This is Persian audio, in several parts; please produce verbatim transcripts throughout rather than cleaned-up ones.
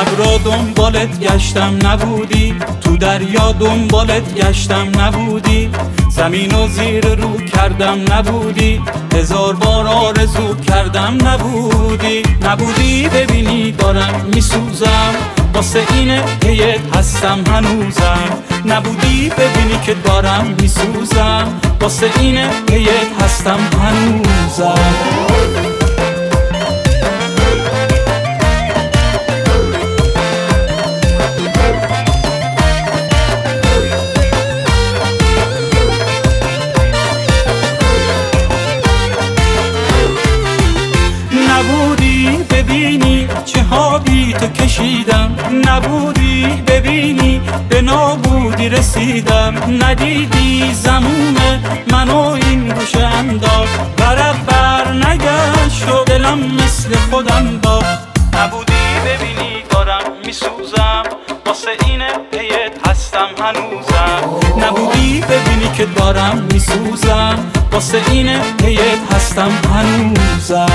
شب را دنبالت گشتم نبودی، تو دریا دنبالت گشتم نبودی، زمین و زیر رو کردم نبودی، هزار بار آرزو کردم نبودی. نبودی ببینی دارم میسوزم، واسه اینه پیت هستم هنوزم. نبودی ببینی که دارم میسوزم، واسه اینه پیت هستم هنوزم. نبودی ببینی چه ها بی تو کشیدم، نبودی ببینی به نابودی رسیدم. ندیدی زموم منو این گوشه انداخت، ورق بر نگشت و دلم مثل خودم باخت. نبودی ببینی دارم میسوزم، واسه اینه پیت هستم هنوزم. نبودی ببینی که دارم میسوزم، واسه اینه پیت هستم هنوزم.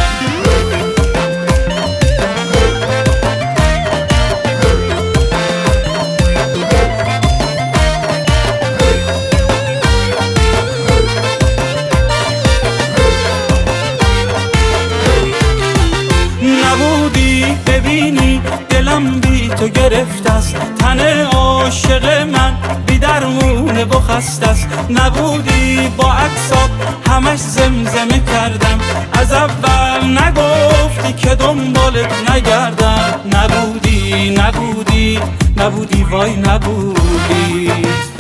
نبودی ببینی دلم بی تو گرفت است، تن عاشق من بی درمونه و خسته است. نبودی با عکسات همش زمزمه کردم، از اول نگفتی که دنبالت نگردم. نبودی نبودی نبودی وای نبودی.